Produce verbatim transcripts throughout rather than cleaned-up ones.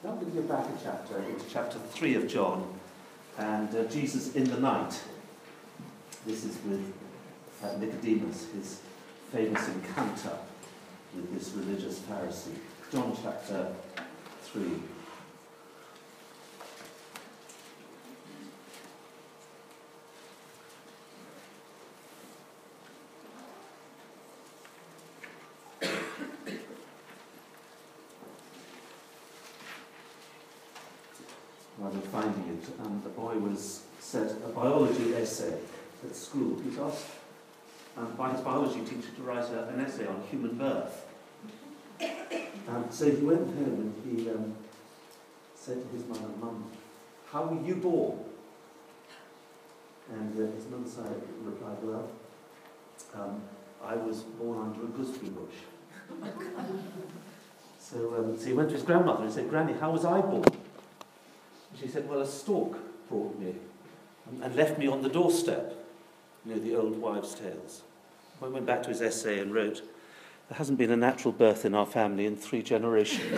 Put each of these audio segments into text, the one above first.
I'm going to go back a chapter, into chapter three of John, and uh, Jesus in the night. This is with uh, Nicodemus, his famous encounter with this religious Pharisee. John chapter three. Rather finding it, um, the boy was set a biology essay at school. He was asked um, by his biology teacher to write a, an essay on human birth. Um, so he went home and he um, said to his mother, "Mum, how were you born?" And uh, his mother side replied, "Well, um, I was born under a gooseberry bush." so, um, so he went to his grandmother and said, "Granny, how was I born?" She said, "Well, a stork brought me and left me on the doorstep." You know, the old wives' tales. I went back to his essay and wrote, "There hasn't been a natural birth in our family in three generations."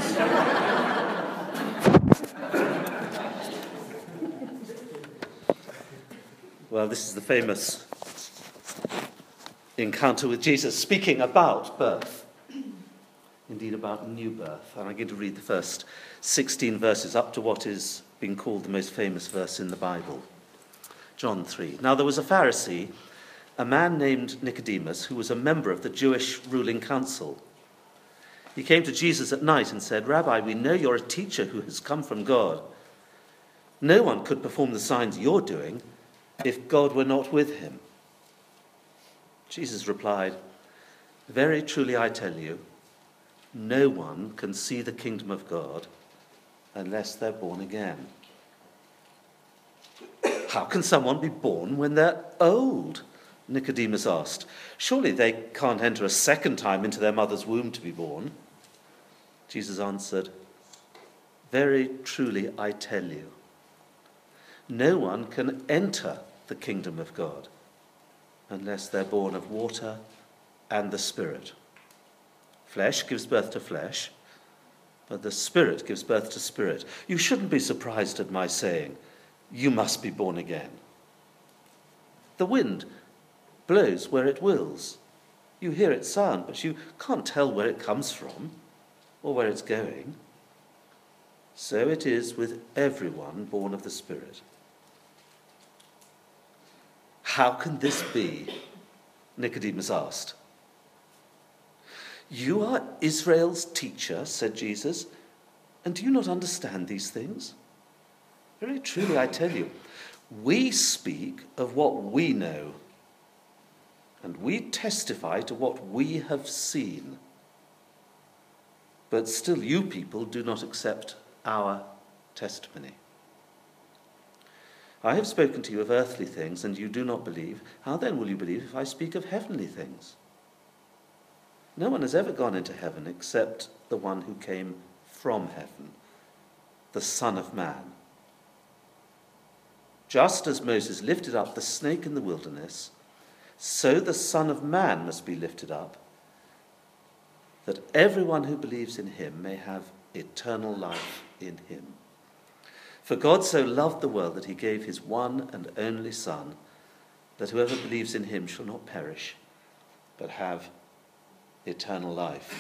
Well, this is the famous encounter with Jesus speaking about birth. Indeed, about new birth. And I'm going to read the first sixteen verses up to what is being called the most famous verse in the Bible. John three. Now there was a Pharisee, a man named Nicodemus, who was a member of the Jewish ruling council. He came to Jesus at night and said, "Rabbi, we know you're a teacher who has come from God. No one could perform the signs you're doing if God were not with him." Jesus replied, "Very truly I tell you, no one can see the kingdom of God unless they're born again." "How can someone be born when they're old?" Nicodemus asked. "Surely they can't enter a second time into their mother's womb to be born." Jesus answered, "Very truly I tell you, no one can enter the kingdom of God unless they're born of water and the Spirit. Flesh gives birth to flesh, but the Spirit gives birth to spirit. You shouldn't be surprised at my saying, 'You must be born again.' The wind blows where it wills. You hear its sound, but you can't tell where it comes from or where it's going. So it is with everyone born of the Spirit." "How can this be?" Nicodemus asked. "You are Israel's teacher," said Jesus, "and do you not understand these things? Very truly I tell you, we speak of what we know, and we testify to what we have seen. But still you people do not accept our testimony. I have spoken to you of earthly things, and you do not believe. How then will you believe if I speak of heavenly things? No one has ever gone into heaven except the one who came from heaven, the Son of Man. Just as Moses lifted up the snake in the wilderness, so the Son of Man must be lifted up, that everyone who believes in him may have eternal life in him. For God so loved the world that he gave his one and only Son, that whoever believes in him shall not perish, but have eternal life."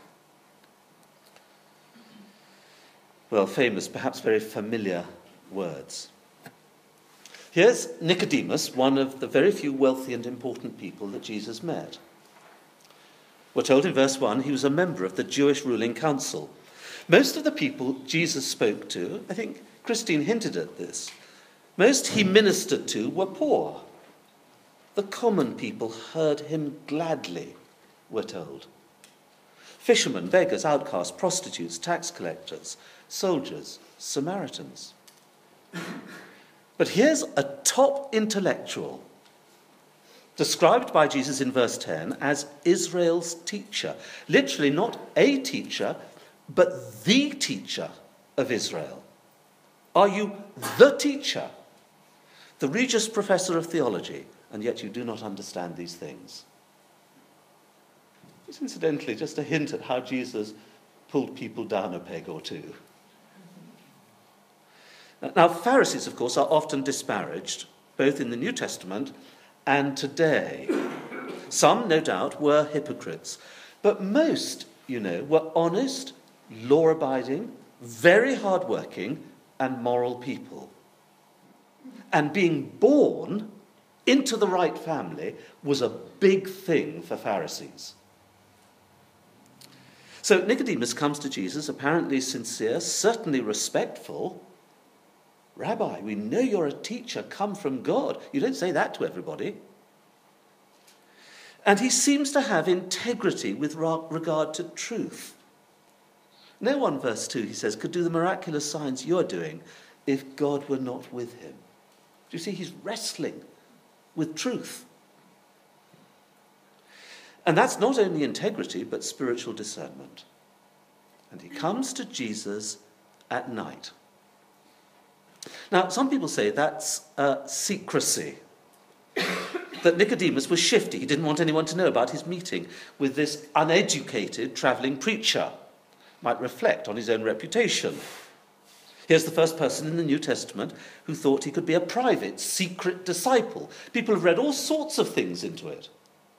Well, famous, perhaps very familiar words. Here's Nicodemus, one of the very few wealthy and important people that Jesus met. We're told in verse one he was a member of the Jewish ruling council. Most of the people Jesus spoke to, I think Christine hinted at this, most he ministered to were poor. The common people heard him gladly, we're told. Fishermen, beggars, outcasts, prostitutes, tax collectors, soldiers, Samaritans. But here's a top intellectual, described by Jesus in verse ten as Israel's teacher. Literally not a teacher, but the teacher of Israel. Are you the teacher, the Regius Professor of Theology, and yet you do not understand these things? It's incidentally just a hint at how Jesus pulled people down a peg or two. Now, Pharisees, of course, are often disparaged, both in the New Testament and today. Some, no doubt, were hypocrites, but most, you know, were honest, law-abiding, very hard-working, and moral people. And being born into the right family was a big thing for Pharisees. So Nicodemus comes to Jesus, apparently sincere, certainly respectful. Rabbi, we know you're a teacher come from God. You don't say that to everybody. And he seems to have integrity with regard to truth. No one, verse two, he says, could do the miraculous signs you're doing if God were not with him. Do you see, he's wrestling with truth. And that's not only integrity, but spiritual discernment. And he comes to Jesus at night. Now, some people say that's uh, secrecy. That Nicodemus was shifty. He didn't want anyone to know about his meeting with this uneducated travelling preacher. Might reflect on his own reputation. Here's the first person in the New Testament who thought he could be a private, secret disciple. People have read all sorts of things into it.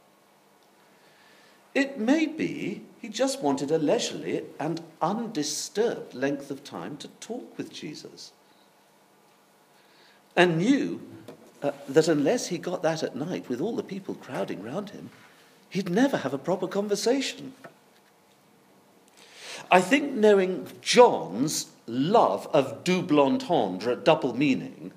It may be he just wanted a leisurely and undisturbed length of time to talk with Jesus. And knew uh, that unless he got that at night with all the people crowding round him, he'd never have a proper conversation. I think knowing John's love of double entendre, double meaning,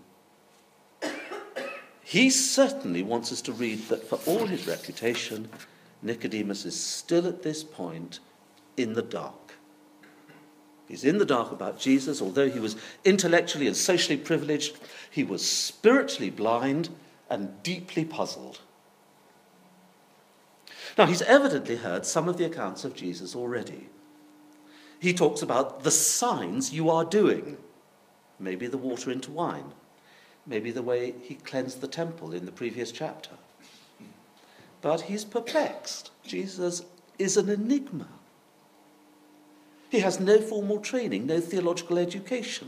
he certainly wants us to read that for all his reputation, Nicodemus is still at this point in the dark. He's in the dark about Jesus. Although he was intellectually and socially privileged, he was spiritually blind and deeply puzzled. Now, he's evidently heard some of the accounts of Jesus already. He talks about the signs you are doing. Maybe the water into wine. Maybe the way he cleansed the temple in the previous chapter. But he's perplexed. Jesus is an enigma. He has no formal training, no theological education.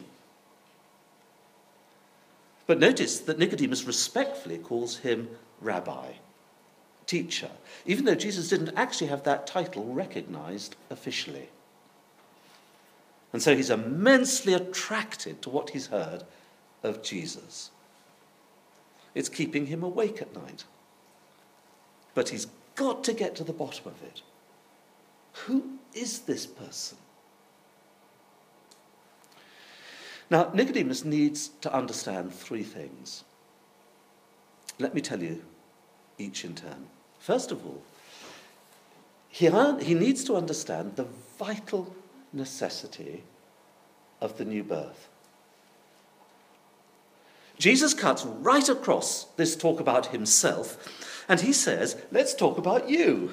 But notice that Nicodemus respectfully calls him rabbi, teacher, even though Jesus didn't actually have that title recognized officially. And so he's immensely attracted to what he's heard of Jesus. It's keeping him awake at night. But he's got to get to the bottom of it. Who is this person? Now, Nicodemus needs to understand three things. Let me tell you each in turn. First of all, he, he needs to understand the vital necessity of the new birth. Jesus cuts right across this talk about himself, and he says, let's talk about you.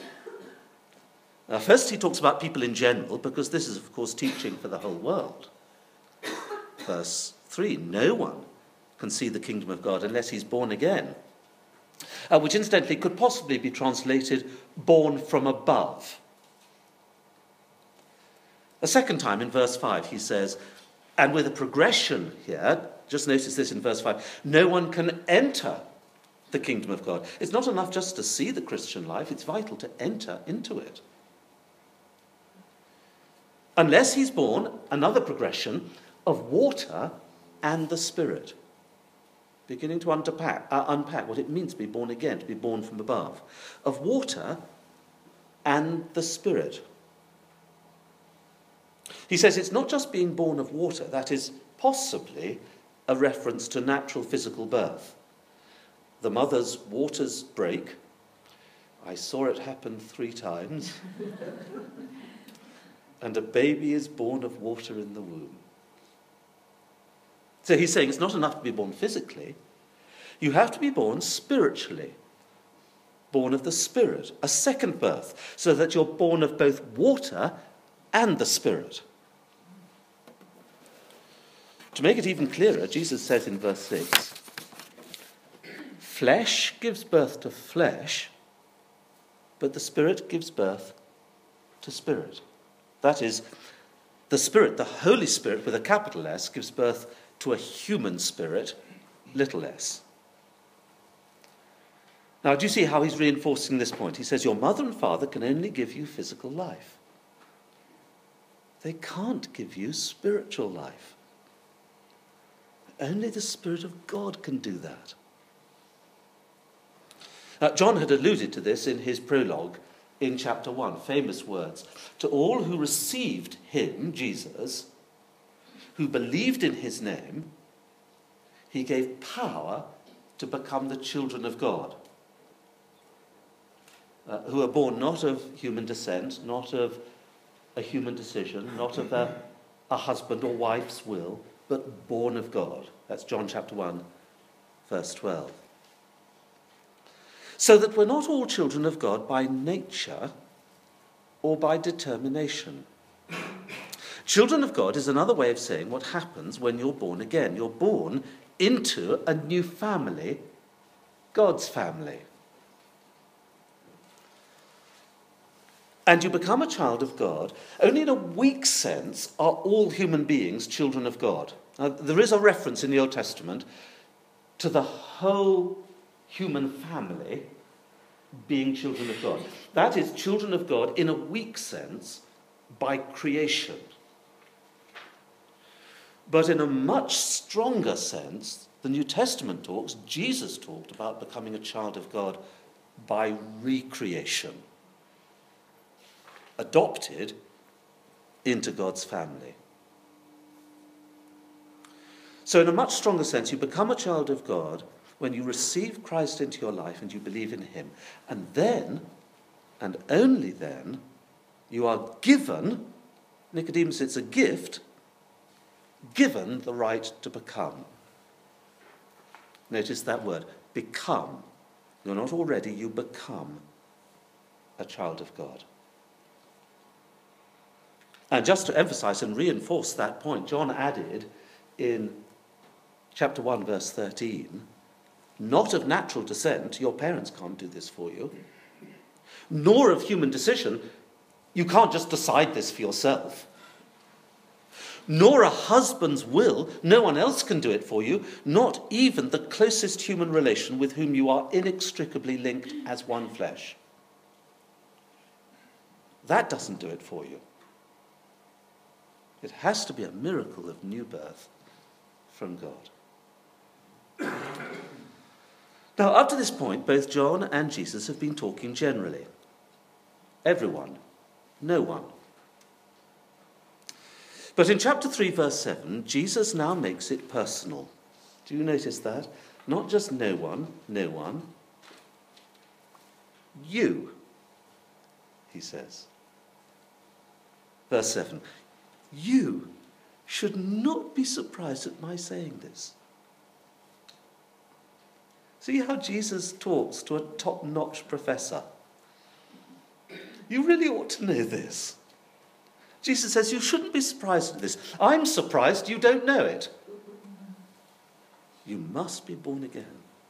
Now, first he talks about people in general, because this is, of course, teaching for the whole world. Verse three, no one can see the kingdom of God unless he's born again, uh, which incidentally could possibly be translated born from above. A second time in verse five he says, and with a progression here, just notice this in verse five, no one can enter the kingdom of God. It's not enough just to see the Christian life, it's vital to enter into it. Unless he's born, another progression, of water and the Spirit. Beginning to unpack, uh, unpack what it means to be born again, to be born from above. Of water and the Spirit. He says it's not just being born of water, that is possibly a reference to natural physical birth. The mother's waters break. I saw it happen three times. And a baby is born of water in the womb. So he's saying it's not enough to be born physically. You have to be born spiritually. Born of the Spirit. A second birth. So that you're born of both water and the Spirit. To make it even clearer, Jesus says in verse six, flesh gives birth to flesh, but the Spirit gives birth to spirit. That is, the Spirit, the Holy Spirit with a capital S, gives birth to a human spirit, little less. Now, do you see how he's reinforcing this point? He says, your mother and father can only give you physical life. They can't give you spiritual life. Only the Spirit of God can do that. Now, John had alluded to this in his prologue in chapter one, famous words. To all who received him, Jesus, who believed in his name, he gave power to become the children of God, uh, who are born not of human descent, not of a human decision, not of a, a husband or wife's will, but born of God. That's John chapter one, verse twelve. So that we're not all children of God by nature or by determination. Children of God is another way of saying what happens when you're born again. You're born into a new family, God's family. And you become a child of God. Only in a weak sense are all human beings children of God. Now, there is a reference in the Old Testament to the whole human family being children of God. That is, children of God in a weak sense by creation. But in a much stronger sense, the New Testament talks, Jesus talked about becoming a child of God by recreation. Adopted into God's family. So in a much stronger sense, you become a child of God when you receive Christ into your life and you believe in him. And then, and only then, you are given, Nicodemus, it's a gift, given the right to become. Notice that word, become. You're not already, you become a child of God. And just to emphasize and reinforce that point, John added in chapter one, verse thirteen, not of natural descent, your parents can't do this for you, nor of human decision, you can't just decide this for yourself, nor a husband's will, no one else can do it for you, not even the closest human relation with whom you are inextricably linked as one flesh. That doesn't do it for you. It has to be a miracle of new birth from God. Now, up to this point, both John and Jesus have been talking generally. Everyone, no one. But in chapter three, verse seven, Jesus now makes it personal. Do you notice that? Not just no one, no one. You, he says. Verse seven. You should not be surprised at my saying this. See how Jesus talks to a top-notch professor. You really ought to know this. Jesus says you shouldn't be surprised at this. I'm surprised you don't know it. You must be born again.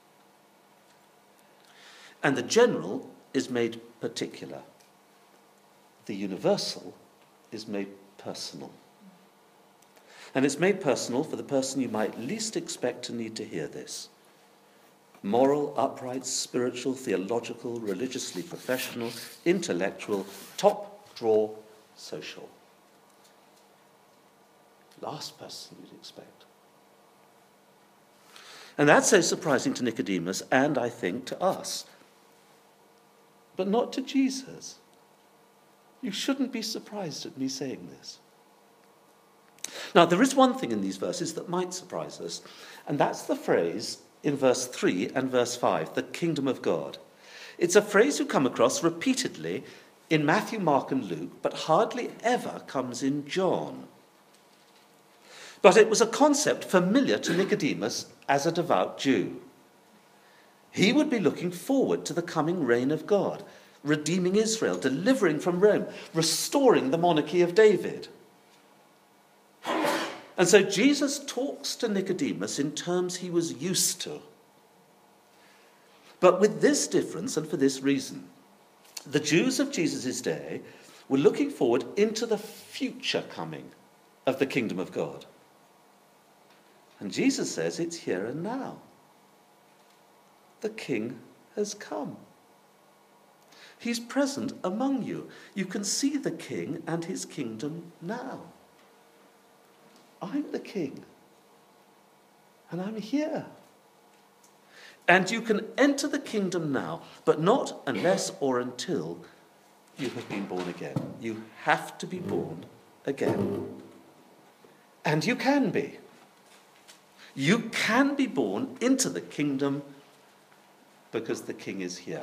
And the general is made particular. The universal is made personal. And it's made personal for the person you might least expect to need to hear this. Moral, upright, spiritual, theological, religiously professional, intellectual, top drawer, social. Last person you'd expect. And that's so surprising to Nicodemus and, I think, to us. But not to Jesus. You shouldn't be surprised at me saying this. Now, there is one thing in these verses that might surprise us, and that's the phrase in verse three and verse five, the kingdom of God. It's a phrase you come across repeatedly in Matthew, Mark, and Luke, but hardly ever comes in John. But it was a concept familiar to Nicodemus as a devout Jew. He would be looking forward to the coming reign of God, redeeming Israel, delivering from Rome, restoring the monarchy of David. And so Jesus talks to Nicodemus in terms he was used to. But with this difference, and for this reason, the Jews of Jesus' day were looking forward into the future coming of the kingdom of God. And Jesus says it's here and now. The King has come. He's present among you. You can see the King and his kingdom now. I'm the King. And I'm here. And you can enter the kingdom now, but not unless or until you have been born again. You have to be born again. And you can be. You can be born into the kingdom because the King is here.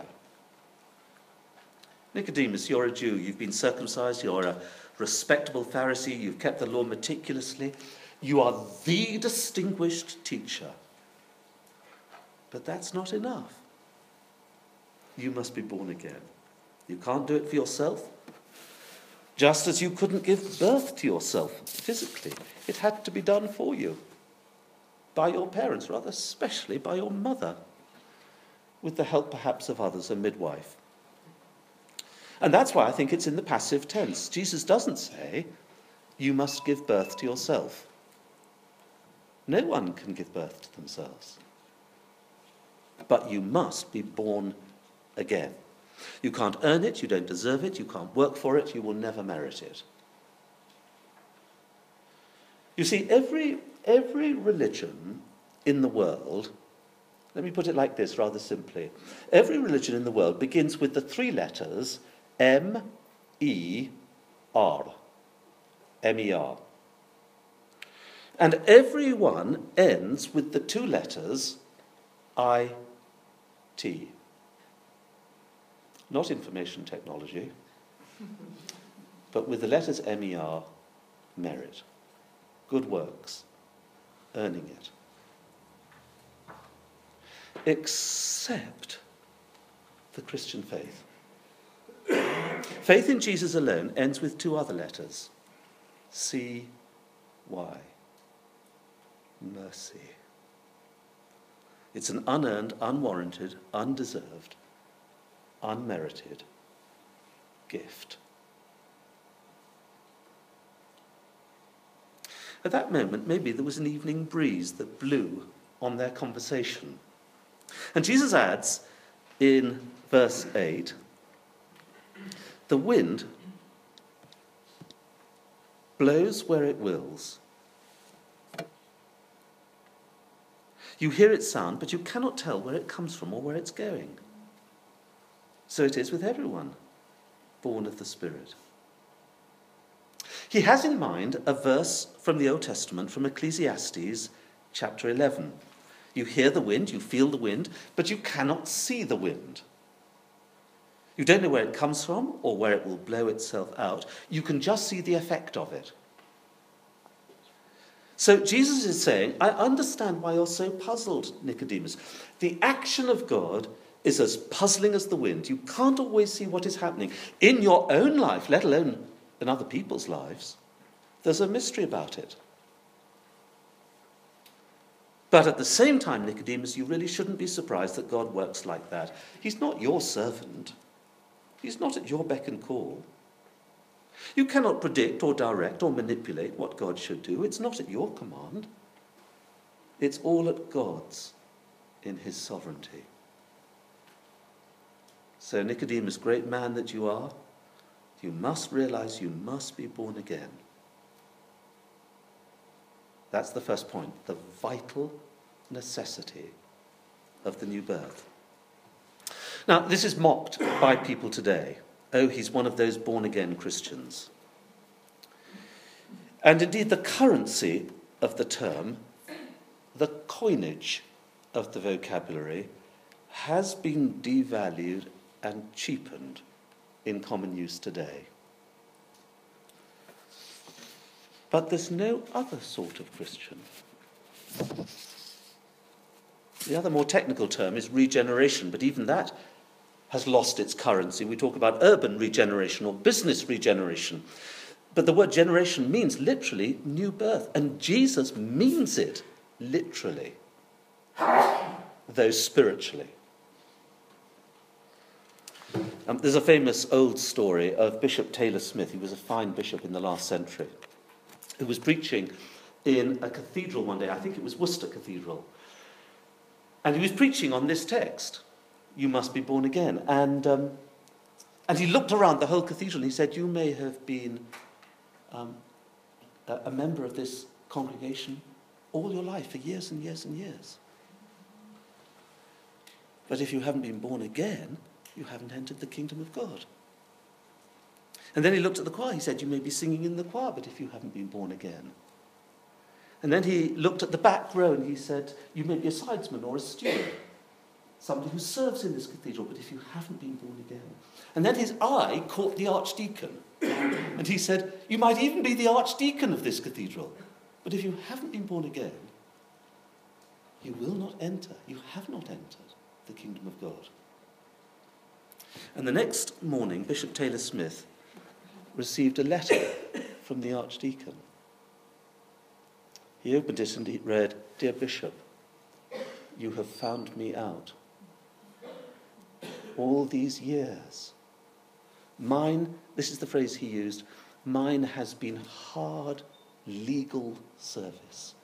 Nicodemus, you're a Jew. You've been circumcised. You're a respectable Pharisee. You've kept the law meticulously. You are the distinguished teacher. But that's not enough. You must be born again. You can't do it for yourself. Just as you couldn't give birth to yourself physically. It had to be done for you. By your parents, rather especially by your mother. With the help perhaps of others, a midwife. And that's why I think it's in the passive tense. Jesus doesn't say, you must give birth to yourself. No one can give birth to themselves. But you must be born again. You can't earn it, you don't deserve it, you can't work for it, you will never merit it. You see, every, every religion in the world, let me put it like this rather simply. Every religion in the world begins with the three letters M E R. M E R. And every one ends with the two letters I T. Not information technology, but with the letters M E R, merit. Good works, earning it. Except the Christian faith. Faith in Jesus alone ends with two other letters. C Y. Mercy. It's an unearned, unwarranted, undeserved, unmerited gift. At that moment, maybe there was an evening breeze that blew on their conversation. And Jesus adds in verse eight, the wind blows where it wills. You hear its sound, but you cannot tell where it comes from or where it's going. So it is with everyone born of the Spirit. He has in mind a verse from the Old Testament, from Ecclesiastes chapter eleven. You hear the wind, you feel the wind, but you cannot see the wind. You don't know where it comes from or where it will blow itself out. You can just see the effect of it. So Jesus is saying, I understand why you're so puzzled, Nicodemus. The action of God is as puzzling as the wind. You can't always see what is happening. In your own life, let alone in other people's lives, there's a mystery about it. But at the same time, Nicodemus, you really shouldn't be surprised that God works like that. He's not your servant. He's not at your beck and call. You cannot predict or direct or manipulate what God should do. It's not at your command. It's all at God's in his sovereignty. So Nicodemus, great man that you are, you must realize you must be born again. That's the first point, the vital necessity of the new birth. Now, this is mocked by people today. Oh, he's one of those born-again Christians. And indeed, the currency of the term, the coinage of the vocabulary, has been devalued and cheapened in common use today. But there's no other sort of Christian. The other more technical term is regeneration, but even that has lost its currency. We talk about urban regeneration or business regeneration. But the word generation means literally new birth. And Jesus means it literally, though spiritually. Um, there's a famous old story of Bishop Taylor Smith. He was a fine bishop in the last century, who was preaching in a cathedral one day. I think it was Worcester Cathedral. And he was preaching on this text, "You must be born again." And um, and he looked around the whole cathedral and he said, "You may have been um, a, a member of this congregation all your life, for years and years and years. But if you haven't been born again, you haven't entered the kingdom of God." And then he looked at the choir. He said, "You may be singing in the choir, but if you haven't been born again." And then he looked at the back row and he said, "You may be a sidesman or a steward, somebody who serves in this cathedral, but if you haven't been born again." And then his eye caught the archdeacon. And he said, "You might even be the archdeacon of this cathedral, but if you haven't been born again, you will not enter, you have not entered the kingdom of God." And the next morning, Bishop Taylor Smith received a letter from the archdeacon. He opened it and he read, "Dear Bishop, you have found me out. All these years, mine," this is the phrase he used, "mine has been hard legal service.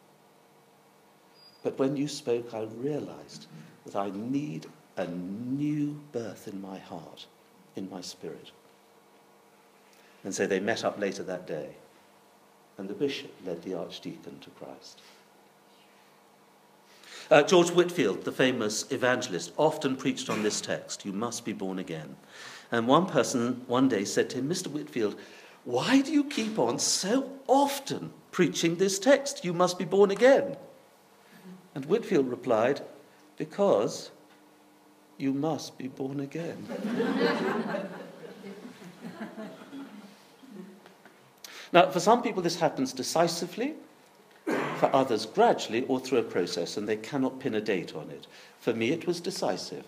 But when you spoke, I realized that I need a new birth in my heart, in my spirit." And so they met up later that day, and the bishop led the archdeacon to Christ. Uh, George Whitefield, the famous evangelist, often preached on this text, "You must be born again." And one person one day said to him, "Mister Whitefield, why do you keep on so often preaching this text, 'You must be born again'?" And Whitefield replied, "Because you must be born again." Now, for some people this happens decisively, for others gradually or through a process, and they cannot pin a date on it. For me, it was decisive.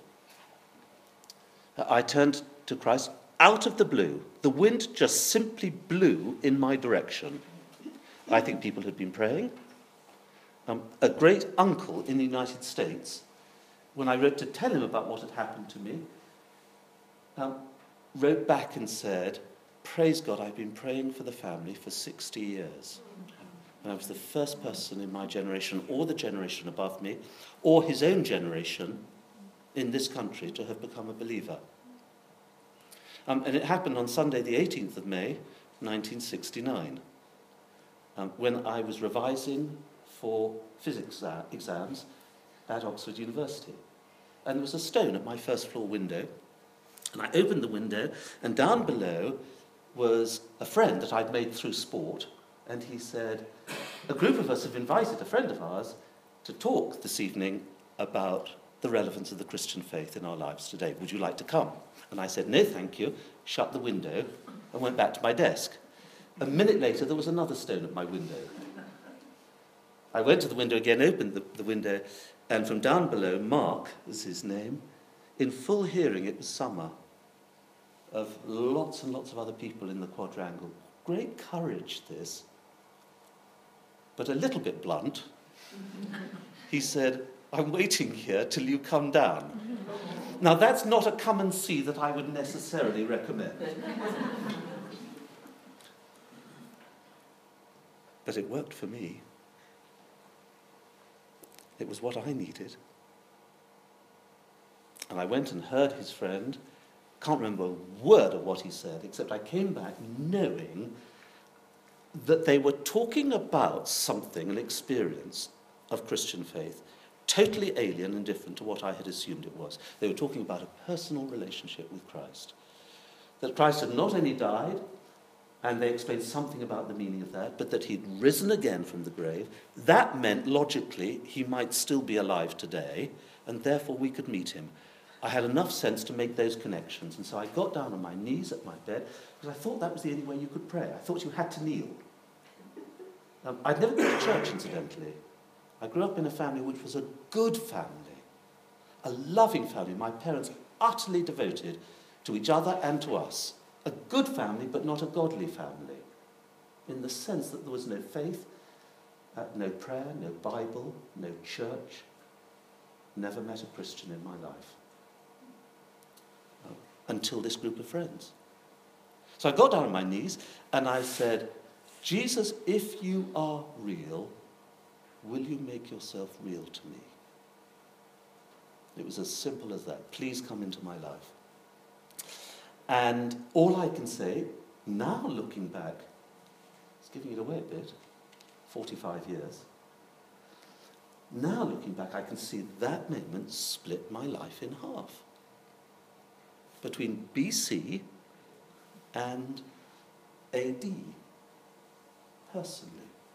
I turned to Christ out of the blue. The wind just simply blew in my direction. I think people had been praying. Um, a great uncle in the United States, when I wrote to tell him about what had happened to me, um, wrote back and said, "Praise God, I've been praying for the family for sixty years. And I was the first person in my generation, or the generation above me, or his own generation in this country to have become a believer." Um, and it happened on Sunday, the eighteenth of May, nineteen sixty-nine, um, when I was revising for physics exams at Oxford University. And there was a stone at my first floor window. And I opened the window, and down below was a friend that I'd made through sport. And he said, "A group of us have invited a friend of ours to talk this evening about the relevance of the Christian faith in our lives today. Would you like to come?" And I said, "No, thank you," shut the window, and went back to my desk. A minute later, there was another stone at my window. I went to the window again, opened the, the window, and from down below, Mark was his name. In full hearing, it was summer, of lots and lots of other people in the quadrangle. Great courage, this. But a little bit blunt. He said, "I'm waiting here till you come down." Now, that's not a come and see that I would necessarily recommend. But it worked for me. It was what I needed. And I went and heard his friend. Can't remember a word of what he said, except I came back knowing that they were talking about something, an experience of Christian faith, totally alien and different to what I had assumed it was. They were talking about a personal relationship with Christ. That Christ had not only died, and they explained something about the meaning of that, but that he'd risen again from the grave. That meant, logically, he might still be alive today, and therefore we could meet him. I had enough sense to make those connections, and so I got down on my knees at my bed, because I thought that was the only way you could pray. I thought you had to kneel. Um, I'd never been to church, incidentally. I grew up in a family which was a good family, a loving family. My parents utterly devoted to each other and to us. A good family, but not a godly family, in the sense that there was no faith, uh, no prayer, no Bible, no church. Never met a Christian in my life. Until this group of friends. So I got down on my knees and I said, Jesus, if you are real, will you make yourself real to me? It was as simple as that. Please come into my life. And all I can say, now looking back, it's giving it away a bit, forty-five years. Now looking back, I can see that moment split my life in half. Between B C and A D, personally.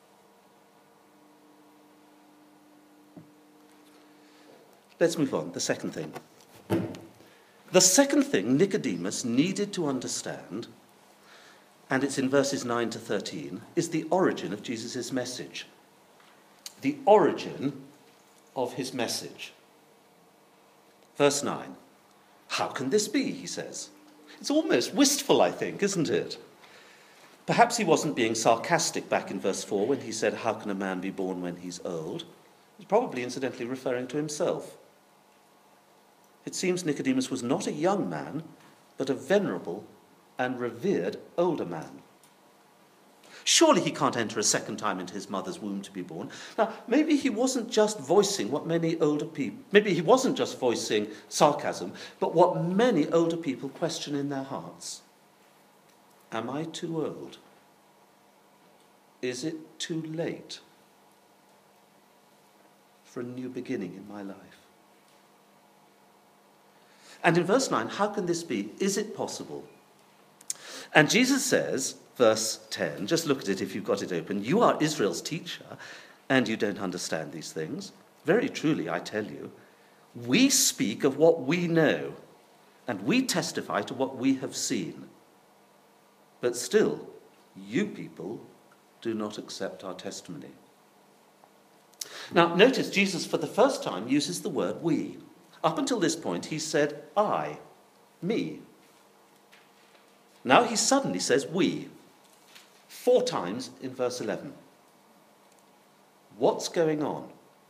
Let's move on. The second thing. The second thing Nicodemus needed to understand, and it's in verses nine to thirteen, is the origin of Jesus' message. The origin of his message. Verse nine. How can this be, he says. It's almost wistful, I think, isn't it? Perhaps he wasn't being sarcastic back in verse four when he said, how can a man be born when he's old? He's probably incidentally referring to himself. It seems Nicodemus was not a young man, but a venerable and revered older man. Surely he can't enter a second time into his mother's womb to be born. Now, maybe he wasn't just voicing what many older people, maybe he wasn't just voicing sarcasm, but what many older people question in their hearts. Am I too old? Is it too late for a new beginning in my life? And in verse nine, how can this be? Is it possible? And Jesus says, verse ten, just look at it if you've got it open, you are Israel's teacher, and you don't understand these things. Very truly, I tell you, we speak of what we know, and we testify to what we have seen. But still, you people do not accept our testimony. Now, notice Jesus, for the first time, uses the word we. Up until this point, he said I, me. Now he suddenly says we, four times in verse eleven. What's going on?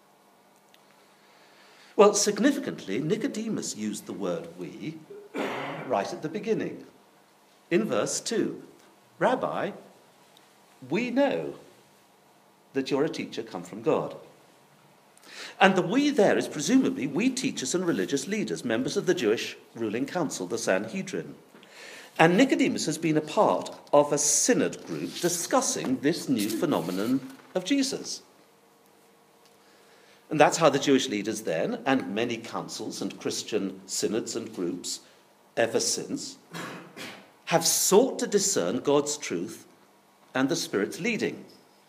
Well, significantly, Nicodemus used the word we right at the beginning. In verse two, Rabbi, we know that you're a teacher come from God. And the we there is presumably we teachers and religious leaders, members of the Jewish ruling council, the Sanhedrin. And Nicodemus has been a part of a synod group discussing this new phenomenon of Jesus. And that's how the Jewish leaders then, and many councils and Christian synods and groups ever since, have sought to discern God's truth and the Spirit's leading.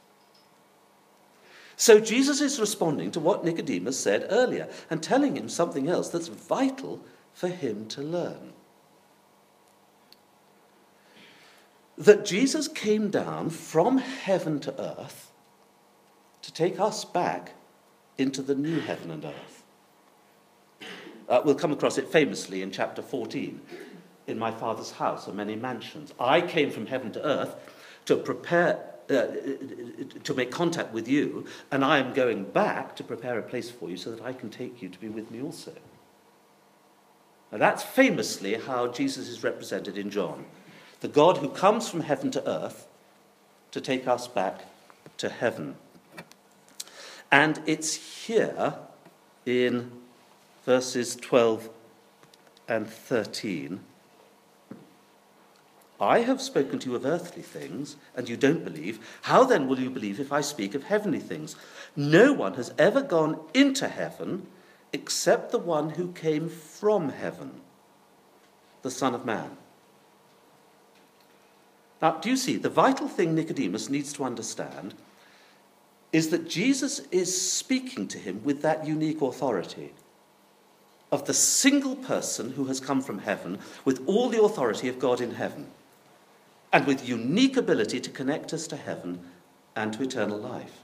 So Jesus is responding to what Nicodemus said earlier and telling him something else that's vital for him to learn. That Jesus came down from heaven to earth to take us back into the new heaven and earth. Uh, we'll come across it famously in chapter fourteen. In my Father's house are many mansions. I came from heaven to earth to prepare, uh, to make contact with you, and I am going back to prepare a place for you so that I can take you to be with me also. Now that's famously how Jesus is represented in John. The God who comes from heaven to earth to take us back to heaven. And it's here in verses twelve and thirteen. I have spoken to you of earthly things, and you don't believe. How then will you believe if I speak of heavenly things? No one has ever gone into heaven except the one who came from heaven, the Son of Man. Now, do you see, the vital thing Nicodemus needs to understand is that Jesus is speaking to him with that unique authority of the single person who has come from heaven with all the authority of God in heaven and with unique ability to connect us to heaven and to eternal life.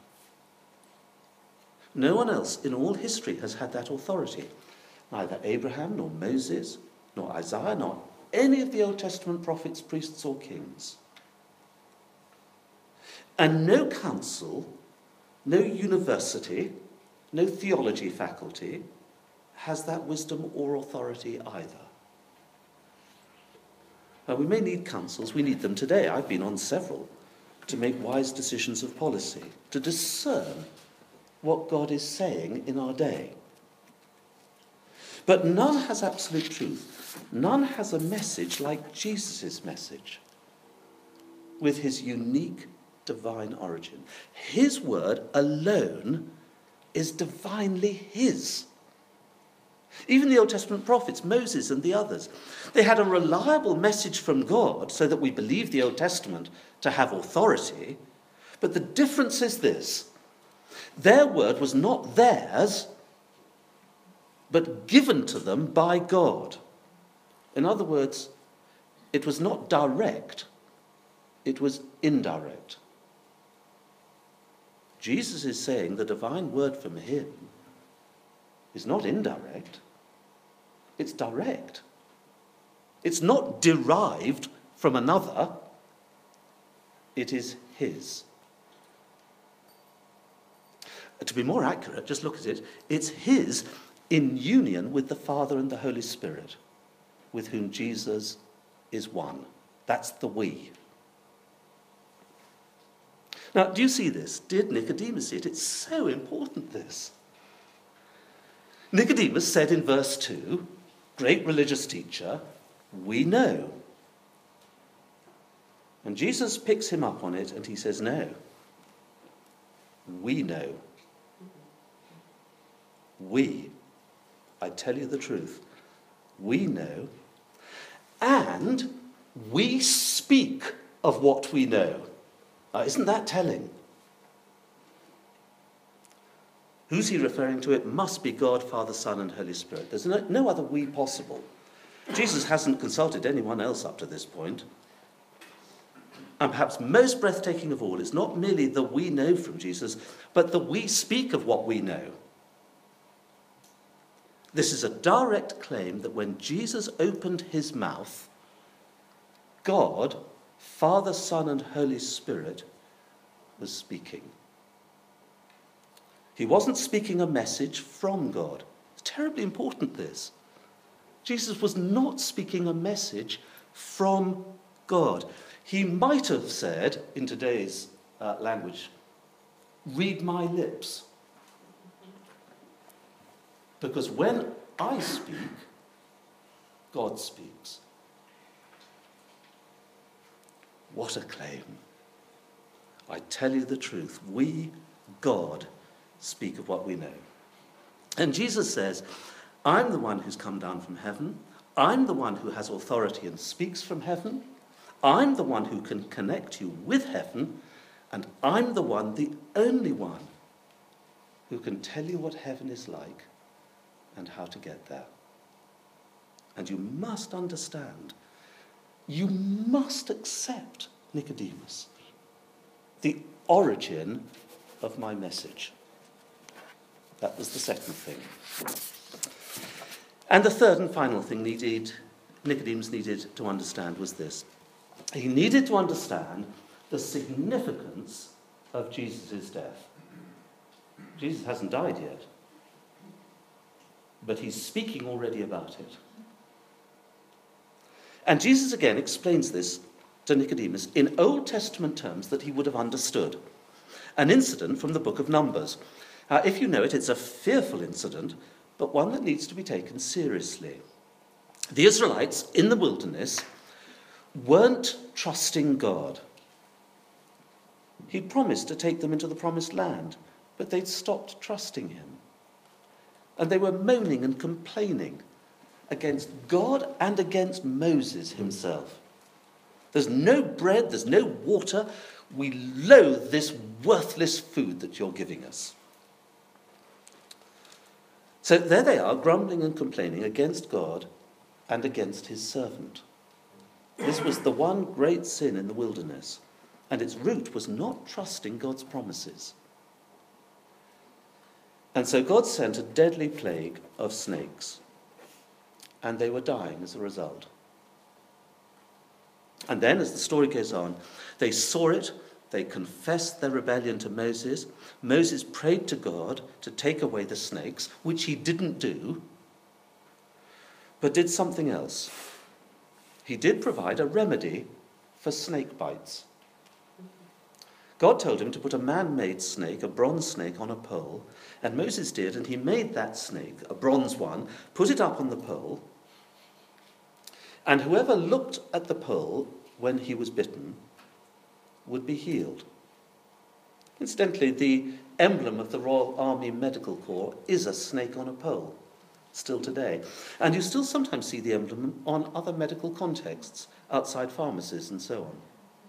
No one else in all history has had that authority. Neither Abraham, nor Moses, nor Isaiah, nor any of the Old Testament prophets, priests, or kings. And no council, no university, no theology faculty has that wisdom or authority either. Now, we may need councils, we need them today. I've been on several to make wise decisions of policy, to discern what God is saying in our day. But none has absolute truth. None has a message like Jesus' message, with his unique divine origin. His word alone is divinely his. Even the Old Testament prophets, Moses and the others, they had a reliable message from God so that we believe the Old Testament to have authority. But the difference is this: their word was not theirs, but given to them by God. In other words, it was not direct, it was indirect. Jesus is saying the divine word from him is not indirect, it's direct. It's not derived from another, it is his. To be more accurate, just look at it, it's his in union with the Father and the Holy Spirit, with whom Jesus is one. That's the we. Now, do you see this? Did Nicodemus see it? It's so important, this. Nicodemus said in verse two, great religious teacher, we know. And Jesus picks him up on it and he says, no, we know. We, I tell you the truth, we know, and we speak of what we know. Now, isn't that telling? Who's he referring to? It must be God, Father, Son, and Holy Spirit. There's no, no other we possible. Jesus hasn't consulted anyone else up to this point. And perhaps most breathtaking of all is not merely the we know from Jesus, but the we speak of what we know. This is a direct claim that when Jesus opened his mouth, God, Father, Son, and Holy Spirit was speaking. He wasn't speaking a message from God. It's terribly important, this. Jesus was not speaking a message from God. He might have said, in today's uh, language, read my lips. Because when I speak, God speaks. What a claim. I tell you the truth. We, God, speak of what we know. And Jesus says, I'm the one who's come down from heaven. I'm the one who has authority and speaks from heaven. I'm the one who can connect you with heaven. And I'm the one, the only one, who can tell you what heaven is like and how to get there. And you must understand, you must accept, Nicodemus, the origin of my message. That was the second thing. And the third and final thing needed, Nicodemus needed to understand was this. He needed to understand the significance of Jesus' death. Jesus hasn't died yet, but he's speaking already about it. And Jesus again explains this to Nicodemus in Old Testament terms that he would have understood. An incident from the book of Numbers. Uh, if you know it, it's a fearful incident, but one that needs to be taken seriously. The Israelites in the wilderness weren't trusting God. He promised to take them into the promised land, but they'd stopped trusting him. And they were moaning and complaining against God and against Moses himself. There's no bread, there's no water. We loathe this worthless food that you're giving us. So there they are, grumbling and complaining against God and against his servant. This was the one great sin in the wilderness, and its root was not trusting God's promises. And so God sent a deadly plague of snakes, and they were dying as a result. And then, as the story goes on, they saw it, they confessed their rebellion to Moses. Moses prayed to God to take away the snakes, which he didn't do, but did something else. He did provide a remedy for snake bites. God told him to put a man-made snake, a bronze snake, on a pole, and Moses did, and he made that snake, a bronze one, put it up on the pole, and whoever looked at the pole when he was bitten would be healed. Incidentally, the emblem of the Royal Army Medical Corps is a snake on a pole, still today. And you still sometimes see the emblem on other medical contexts, outside pharmacies and so on.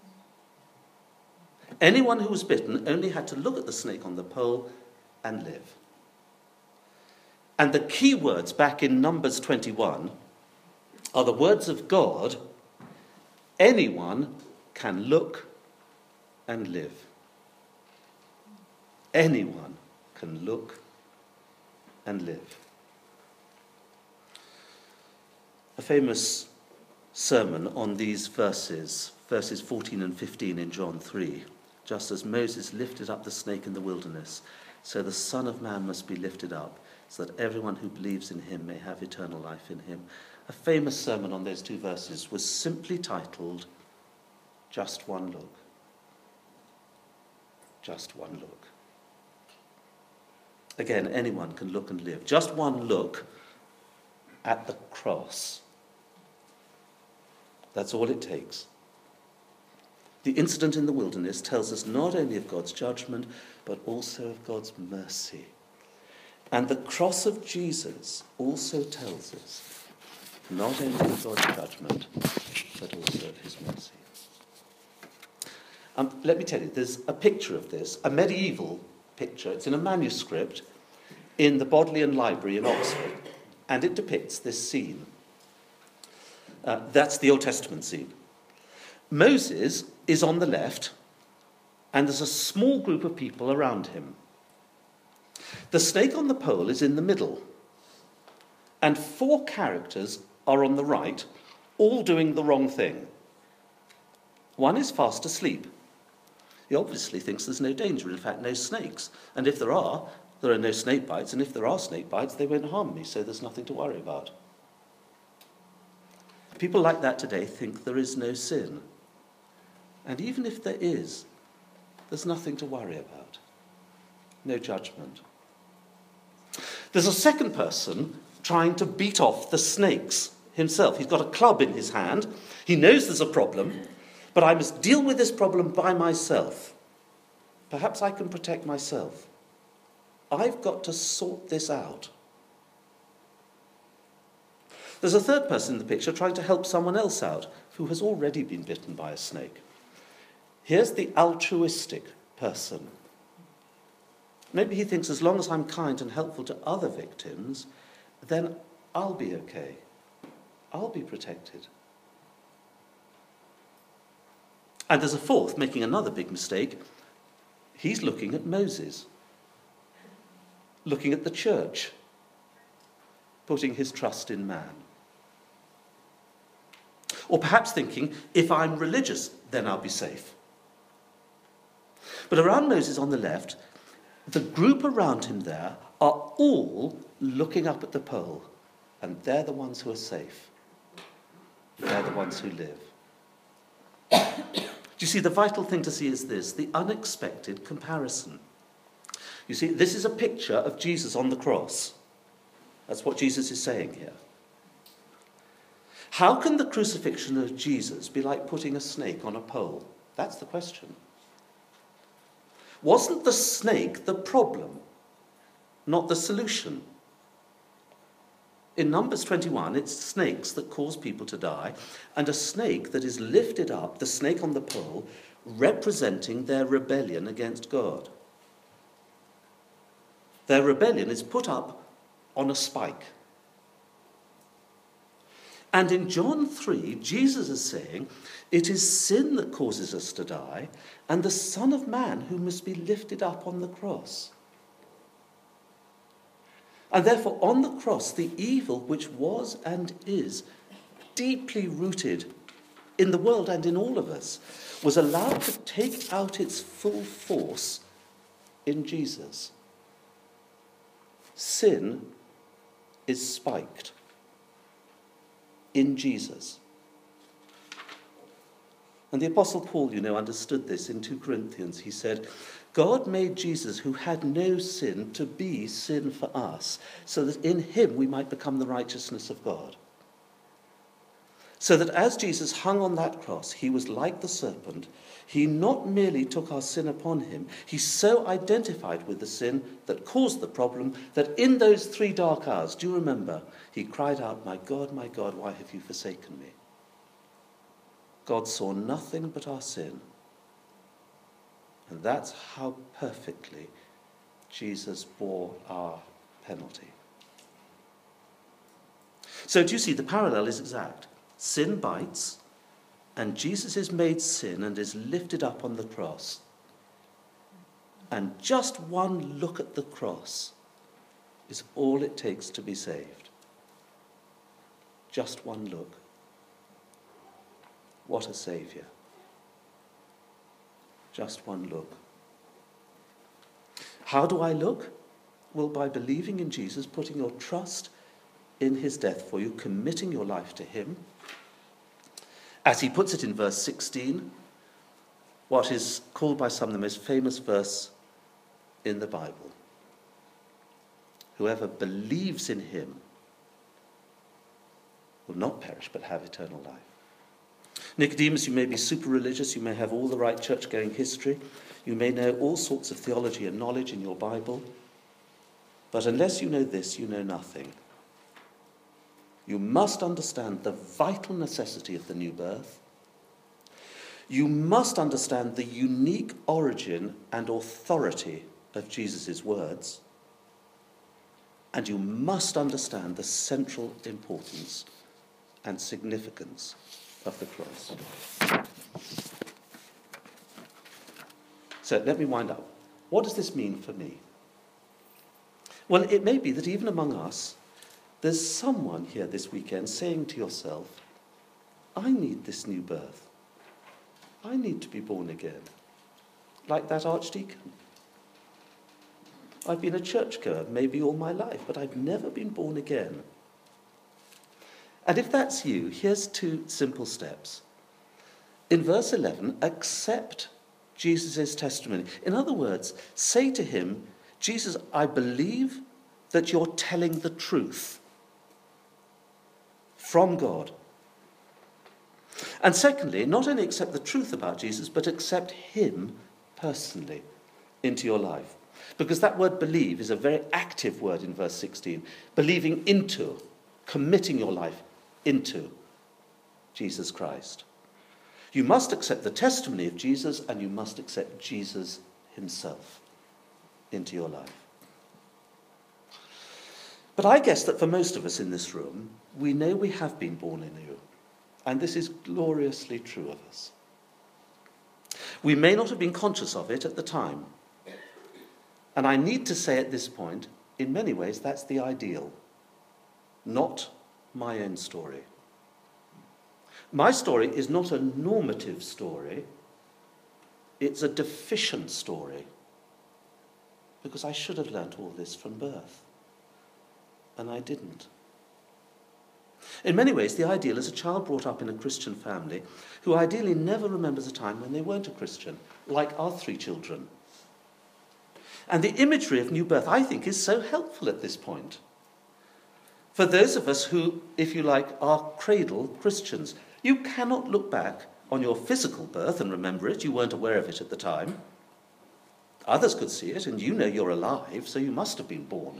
Anyone who was bitten only had to look at the snake on the pole and live. And the key words back in Numbers twenty-one are the words of God: anyone can look and live. Anyone can look and live. A famous sermon on these verses, verses fourteen and fifteen in John three. Just as Moses lifted up the snake in the wilderness, so the Son of Man must be lifted up, so that everyone who believes in him may have eternal life in him. A famous sermon on those two verses was simply titled, Just One Look. Just one look. Again, anyone can look and live. Just one look at the cross. That's all it takes. The incident in the wilderness tells us not only of God's judgment, but also of God's mercy. And the cross of Jesus also tells us not only of God's judgment, but also of his mercy. Um, let me tell you, there's a picture of this, a medieval picture. It's in a manuscript in the Bodleian Library in Oxford, and it depicts this scene. Uh, that's the Old Testament scene. Moses is on the left, and there's a small group of people around him. The snake on the pole is in the middle, and four characters are on the right, all doing the wrong thing. One is fast asleep. He obviously thinks there's no danger, in fact, no snakes. And if there are, there are no snake bites, and if there are snake bites, they won't harm me, so there's nothing to worry about. People like that today think there is no sin. And even if there is, there's nothing to worry about. No judgment. There's a second person trying to beat off the snakes himself. He's got a club in his hand. He knows there's a problem, but I must deal with this problem by myself. Perhaps I can protect myself. I've got to sort this out. There's a third person in the picture trying to help someone else out who has already been bitten by a snake. Here's the altruistic person. Maybe he thinks as long as I'm kind and helpful to other victims, then I'll be okay. I'll be protected. And there's a fourth making another big mistake. He's looking at Moses, looking at the church, putting his trust in man. Or perhaps thinking, if I'm religious, then I'll be safe. But around Moses on the left, the group around him there are all looking up at the pole, and they're the ones who are safe. They're the ones who live. Do you see, the vital thing to see is this, the unexpected comparison. You see, this is a picture of Jesus on the cross. That's what Jesus is saying here. How can the crucifixion of Jesus be like putting a snake on a pole? That's the question. Wasn't the snake the problem, not the solution? In Numbers twenty-one, it's snakes that cause people to die, and a snake that is lifted up, the snake on the pole, representing their rebellion against God. Their rebellion is put up on a spike. And in John three, Jesus is saying, it is sin that causes us to die, and the Son of Man who must be lifted up on the cross. And therefore, on the cross, the evil which was and is deeply rooted in the world and in all of us was allowed to take out its full force in Jesus. Sin is spiked in Jesus. And the Apostle Paul, you know, understood this in two Corinthians. He said, God made Jesus, who had no sin, to be sin for us, so that in him we might become the righteousness of God. So that as Jesus hung on that cross, he was like the serpent. He not merely took our sin upon him, he so identified with the sin that caused the problem that in those three dark hours, do you remember, he cried out, my God, my God, why have you forsaken me? God saw nothing but our sin. And that's how perfectly Jesus bore our penalty. So do you see, the parallel is exact. Sin bites, and Jesus is made sin and is lifted up on the cross. And just one look at the cross is all it takes to be saved. Just one look. What a saviour. Just one look. How do I look? Well, by believing in Jesus, putting your trust in his death for you, committing your life to him. As he puts it in verse sixteen, what is called by some the most famous verse in the Bible. Whoever believes in him will not perish but have eternal life. Nicodemus, you may be super religious, you may have all the right church-going history, you may know all sorts of theology and knowledge in your Bible, but unless you know this, you know nothing. You must understand the vital necessity of the new birth. You must understand the unique origin and authority of Jesus' words. And you must understand the central importance and significance of the cross. So let me wind up. What does this mean for me? Well, it may be that even among us, there's someone here this weekend saying to yourself, I need this new birth. I need to be born again. Like that archdeacon. I've been a churchgoer maybe all my life, but I've never been born again. And if that's you, here's two simple steps. In verse eleven, accept Jesus' testimony. In other words, say to him, Jesus, I believe that you're telling the truth from God. And secondly, not only accept the truth about Jesus, but accept him personally into your life. Because that word believe is a very active word in verse sixteen. Believing into, committing your life into Jesus Christ. You must accept the testimony of Jesus, and you must accept Jesus himself into your life. But I guess that for most of us in this room, we know we have been born anew, and this is gloriously true of us. We may not have been conscious of it at the time, and I need to say at this point, in many ways, that's the ideal, not my own story. My story is not a normative story, it's a deficient story, because I should have learnt all this from birth, and I didn't. In many ways, the ideal is a child brought up in a Christian family who ideally never remembers a time when they weren't a Christian, like our three children. And the imagery of new birth, I think, is so helpful at this point. For those of us who, if you like, are cradle Christians, you cannot look back on your physical birth and remember it. You weren't aware of it at the time. Others could see it, and you know you're alive, so you must have been born.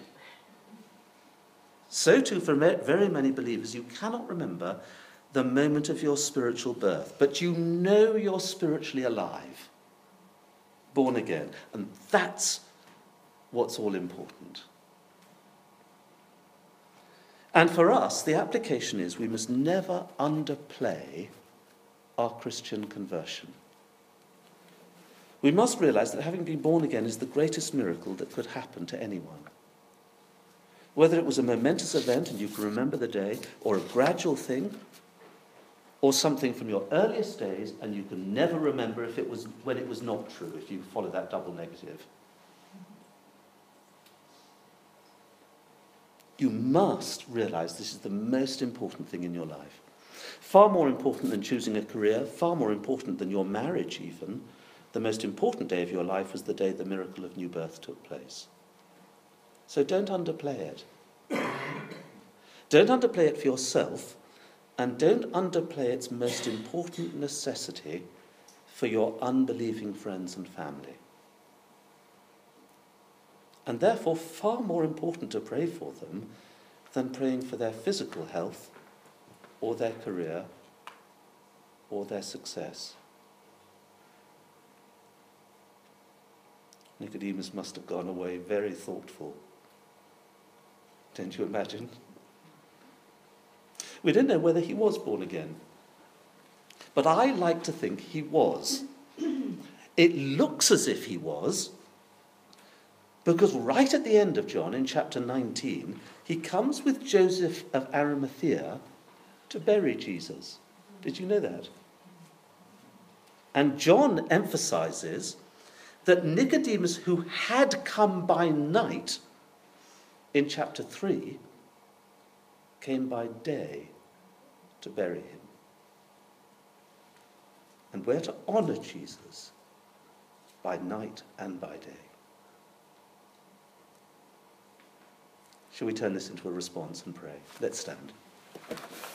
So too, for very many believers, you cannot remember the moment of your spiritual birth, but you know you're spiritually alive, born again, and that's what's all important. And for us, the application is we must never underplay our Christian conversion. We must realize that having been born again is the greatest miracle that could happen to anyone. Whether it was a momentous event and you can remember the day, or a gradual thing, or something from your earliest days and you can never remember if it was when it was not true, if you follow that double negative. You must realize this is the most important thing in your life. far more important than choosing a career, far more important than your marriage even, the most important day of your life was the day the miracle of new birth took place. So don't underplay it. Don't underplay it for yourself, and don't underplay its most important necessity for your unbelieving friends and family. And therefore far more important to pray for them than praying for their physical health or their career or their success. Nicodemus must have gone away very thoughtful. Don't you imagine? We don't know whether he was born again, but I like to think he was. It looks as if he was, because right at the end of John, in chapter nineteen, he comes with Joseph of Arimathea to bury Jesus. Did you know that? And John emphasizes that Nicodemus, who had come by night in chapter three, came by day to bury him. And we're to honor Jesus by night and by day. Shall we turn this into a response and pray? Let's stand.